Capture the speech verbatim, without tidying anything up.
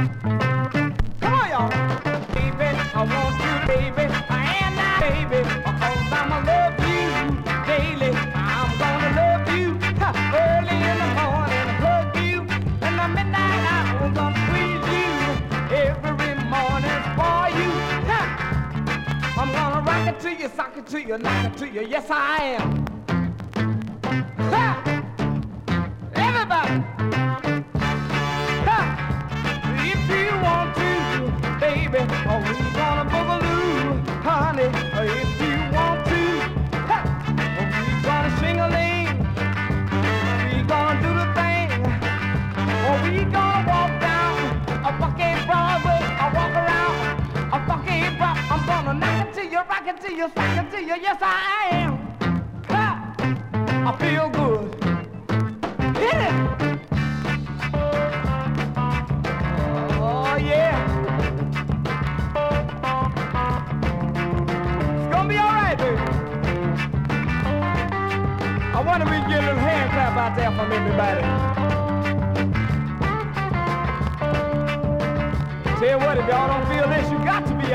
Come on, y'all. Baby, I want you, baby, and I, baby, because I'ma love you daily. I'm gonna love you ha, early in the morning, hug you in the midnight hour. I'm gonna squeeze you every morning for you. Ha. I'm gonna rock it to you, sock it to you, knock it to you. Yes, I am. Ha. Everybody. Ha. If you want to, baby, oh, we gonna boogaloo, honey. If you want to, ha. Oh, we gonna shing-a-ling. We gonna do the thing. Oh, we gonna walk down a fucking Broadway. I walk around a fucking Broad. I'm gonna knock it to you, rock it to you, sock it to you. Yes, I am. Ha. I feel good. Hit it. Oh, yeah. It's gonna be all right, baby. I wonder if we can get a little hand clap out there from everybody. Tell you what, if y'all don't feel this, you got to be